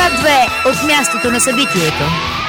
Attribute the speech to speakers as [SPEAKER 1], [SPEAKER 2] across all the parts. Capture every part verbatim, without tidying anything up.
[SPEAKER 1] Свят две от мястото на събитието.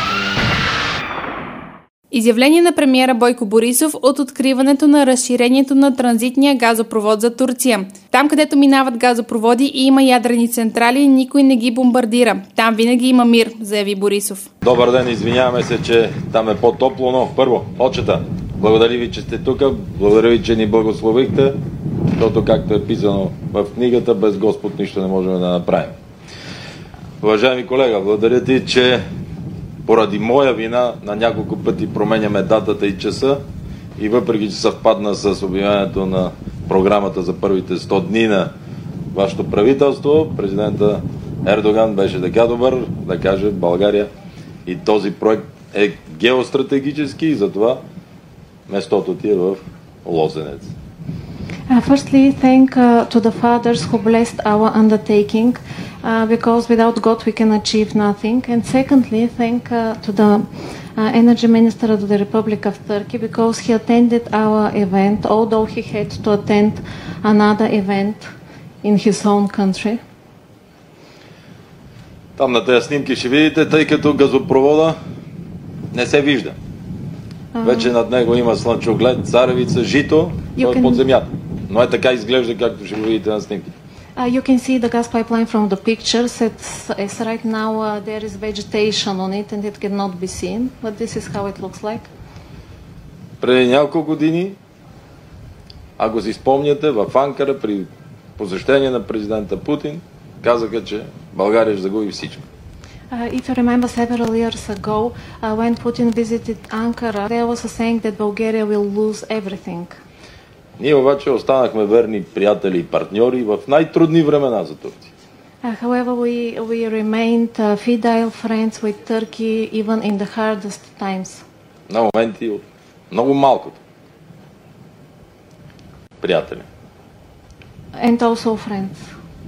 [SPEAKER 2] Изявление на премиера Бойко Борисов от откриването на разширението на транзитния газопровод за Турция. Там, където минават газопроводи и има ядрени централи, никой не ги бомбардира. Там винаги има мир, заяви Борисов.
[SPEAKER 3] Добър ден, извиняваме се, че там е по-топло, но първо, отчета. Благодаря ви, че сте тук, благодаря ви, че ни благословихте, защото, както е писано в книгата, без Господ нищо не можем да направим. Уважаеми колега, благодаря ти, че поради моя вина на няколко пъти променяме датата и часа и въпреки, че съвпадна с обявяването на програмата за първите сто дни на вашето правителство, президента Ердоган беше така добър да каже България и този проект е геостратегически и затова местото ти е в Лозенец.
[SPEAKER 4] Uh, firstly, thank uh, to the fathers who blessed our undertaking, uh, because without God we can achieve nothing. And secondly, thank uh, to the uh, Energy Minister of the Republic of Turkey, because he attended our event, although he had to attend another event in his own country.
[SPEAKER 3] Там на тези снимки ще видите, тъй като газопровода не се вижда. Uh, Вече над него има слънчоглед, царевица, жито, той е под земята. Но е така изглежда, както ще го видите на снимки.
[SPEAKER 4] Uh, you can see the gas pipeline from the pictures. It's, it's right now uh, there is vegetation on it and it cannot be seen, but this is how it looks like.
[SPEAKER 3] Преди няколко години, ако си спомняте, в Анкара при посещение на президента Путин казаха, че България ще загуби всичко.
[SPEAKER 4] Uh, if you remember several years ago, uh, when Putin visited Ankara, there was a saying that Bulgaria will lose everything.
[SPEAKER 3] Ние обаче останахме верни приятели и партньори в най-трудни времена за Турция.
[SPEAKER 4] Uh, however, we, we remained uh, fidel friends with Turkey even in the hardest times.
[SPEAKER 3] На моменти от много малкото. Приятели.
[SPEAKER 4] And also friends.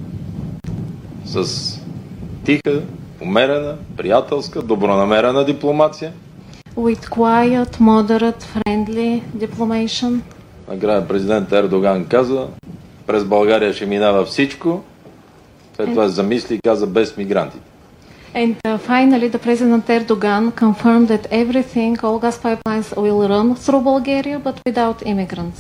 [SPEAKER 3] С тиха, умерена, приятелска, добронамерена дипломация.
[SPEAKER 4] With quiet, moderate, friendly diplomation.
[SPEAKER 3] Накрая президент Ердоган каза, през България ще минава всичко. След това замисли и каза без мигрантите.
[SPEAKER 4] And uh, finally, the President Erdogan confirmed that everything, all gas pipelines will run through Bulgaria, but without immigrants.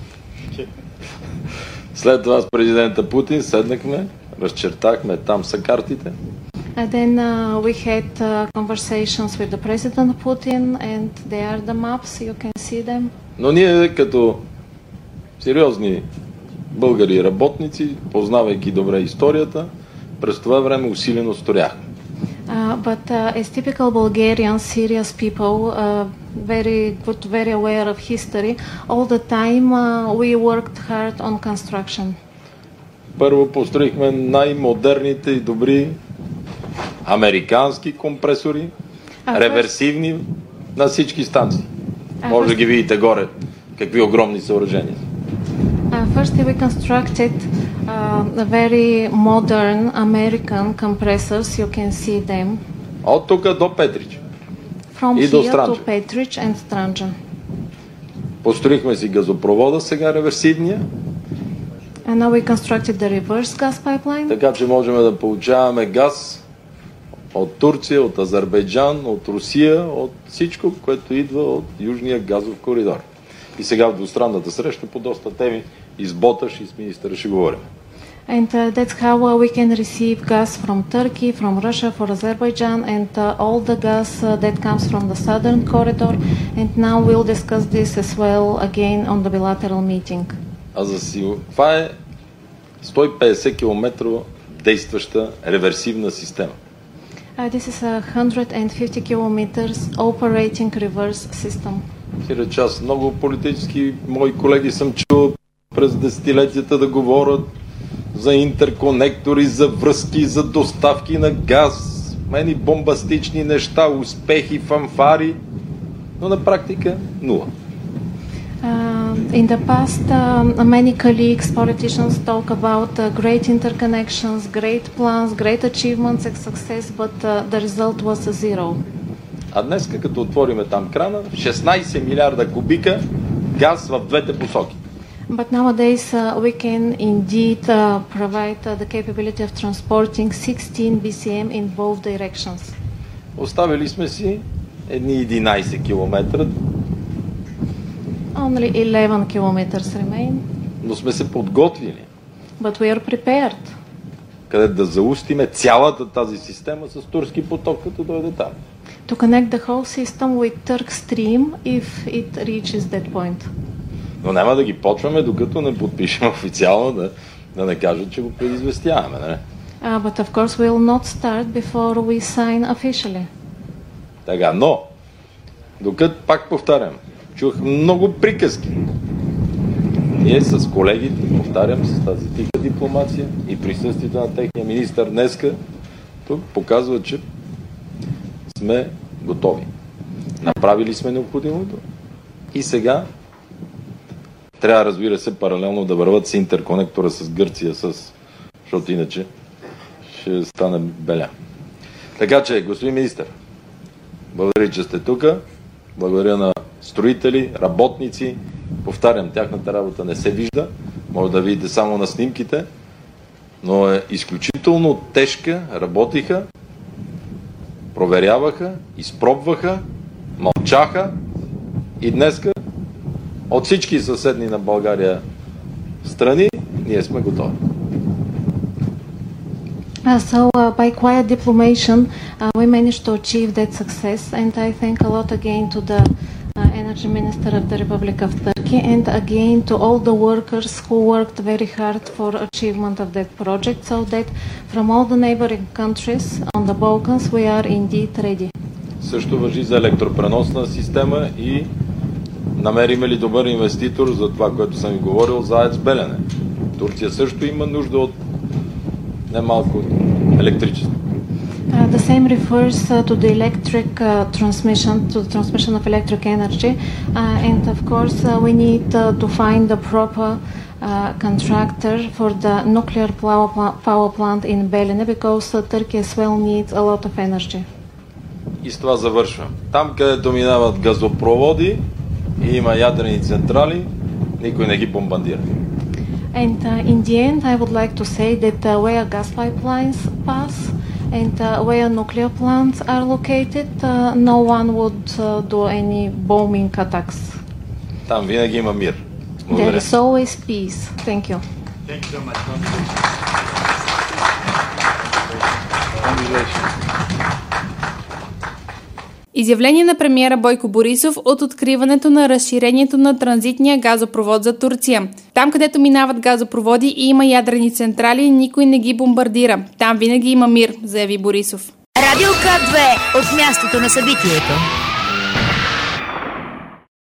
[SPEAKER 3] След това с президента Путин седнахме, разчертахме, там са картите.
[SPEAKER 4] And then uh, we had uh, conversations with the President Putin, and there are the maps, you can see them.
[SPEAKER 3] Но ние като сериозни българи работници, познавайки добре историята, през това време усилено сторяхме.
[SPEAKER 4] Uh, but uh, as typical Bulgarian, serious people, uh, very good, very aware of history, all the time uh, we worked hard on construction.
[SPEAKER 3] Първо построихме най-модерните и добри американски компресори, uh, реверсивни на всички станции. Uh, Може да ги видите горе, какви огромни съоръжения.
[SPEAKER 4] Uh, firstly, we constructed uh, a very modern American compressors. You can see them.
[SPEAKER 3] От тук до Петрич.
[SPEAKER 4] From
[SPEAKER 3] и до
[SPEAKER 4] here
[SPEAKER 3] Странджа.
[SPEAKER 4] to Petrich and Stranджа.
[SPEAKER 3] Построихме си газопровода, сега реверсивния.
[SPEAKER 4] And now we constructed the reverse gas pipeline.
[SPEAKER 3] Така че можем да получаваме газ от Турция, от Азербайджан, от Русия, от всичко, което идва от Южния газов коридор. И сега в двустранната среща по доста теми и с Боташ и с министъра ще говорим.
[SPEAKER 4] And uh, that's how uh, we can receive gas from Turkey, from Russia, from Azerbaijan, and uh, all the gas uh, that comes from the southern corridor. And now we'll discuss this as well again on the bilateral meeting.
[SPEAKER 3] А за си... Това е сто и петдесет километрова действаща реверсивна система.
[SPEAKER 4] Uh, this is a one hundred fifty kilometers operating reverse system.
[SPEAKER 3] Сиреч, аз много политически мои колеги съм чул през десетилетията да говорят за интерконектори, за връзки, за доставки на газ, мени бомбастични неща, успехи, фанфари, но на практика нула.
[SPEAKER 4] Uh, in the past, uh, many colleagues, politicians talk about uh, great interconnections, great plans, great achievements and success, but uh, the result was a zero.
[SPEAKER 3] А днес, като отвориме там крана, шестнайсет милиарда кубика газ в двете посоки.
[SPEAKER 4] But nowadays uh, we can indeed uh, provide uh, the capability of transporting sixteen B C M in both directions.
[SPEAKER 3] Оставили сме си едни единайсет километра.
[SPEAKER 4] Only eleven kilometers remain.
[SPEAKER 3] Но сме се подготвили.
[SPEAKER 4] But we are prepared.
[SPEAKER 3] Къде да заустиме цялата тази система с турски поток, като дойде там.
[SPEAKER 4] To connect the whole system with Turk Stream if it reaches that point.
[SPEAKER 3] Но няма да ги почваме, докато не подпишем официално, да, да не кажат, че го предизвестяваме, не?
[SPEAKER 4] Uh, but of course we will not start before we sign officially.
[SPEAKER 3] Така, но, докато, пак повтарям, чух много приказки. Ние с колегите, повтарям, с тази тиха дипломация и присъствието на техния министър днеска, тук показва, че сме готови. Направили сме необходимото и сега трябва, разбира се, паралелно да върват с интерконектора с Гърция, с... защото иначе ще стане беля. Така че, господин министър, благодаря, че сте тук. Благодаря на строители, работници. Повтарям, тяхната работа не се вижда. Може да видите само на снимките. Но е изключително тежка. Работиха, проверяваха, изпробваха, мълчаха и днеска от всички съседни на България страни ние сме готови.
[SPEAKER 4] Uh, so uh, by quiet diplomation, uh, we managed to achieve that success, and I thank a lot again to the uh, Energy Minister of the Republic of Turkey, and again to all the workers who worked very hard for achievement of that project, so that from all the neighboring countries on the Balkans we are indeed ready.
[SPEAKER 3] Също важи за електропреносна система и намериме ли добър инвеститор за това, което съм ви говорил, за АЕЦ Белене. Турция също има нужда от немалко електричество.
[SPEAKER 4] Uh, the same refers uh, to the electric uh, transmission, to the transmission of electric energy, uh, and of course uh, we need uh, to find the proper uh, contractor for the nuclear power plant in Belene, because uh, Turkey as well needs a lot of energy.
[SPEAKER 3] И с това завършвам. Там, където минават газопроводи и има ядрени централи, никой не ги бомбардира.
[SPEAKER 4] And uh, in the end, I would like to say that uh, where gas pipelines pass and uh, where nuclear plants are located, uh, no one would uh, do any bombing attacks.
[SPEAKER 3] Там винаги има мир.
[SPEAKER 4] There is always peace. Thank you.
[SPEAKER 5] Thank you so much. Congratulations.
[SPEAKER 2] Изявление на премиера Бойко Борисов от откриването на разширението на транзитния газопровод за Турция. Там, където минават газопроводи и има ядрени централи, никой не ги бомбардира. Там винаги има мир, заяви Борисов.
[SPEAKER 1] Радио К две от мястото на събитието.